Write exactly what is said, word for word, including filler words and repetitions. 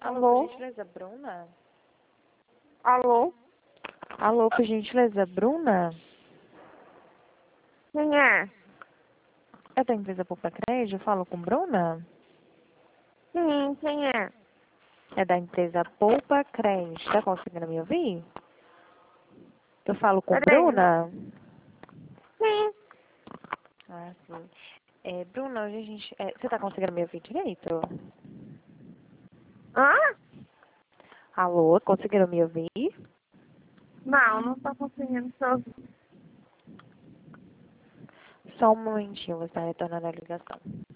Alô, por Alô? gentileza, Bruna? Alô? Alô, por gentileza, Bruna? Quem é? É da empresa Poupa Crédito? Eu falo com Bruna? Sim, quem é? É da empresa Poupa Crédito. Tá conseguindo me ouvir? Eu falo com Peraí. Bruna? Sim. Ah, sim. É, Bruna, hoje a gente... é, você tá conseguindo me ouvir direito? Hã? Alô, conseguiram me ouvir? Não, não tô conseguindo te ouvir. Só um momentinho, você tá retornando a ligação.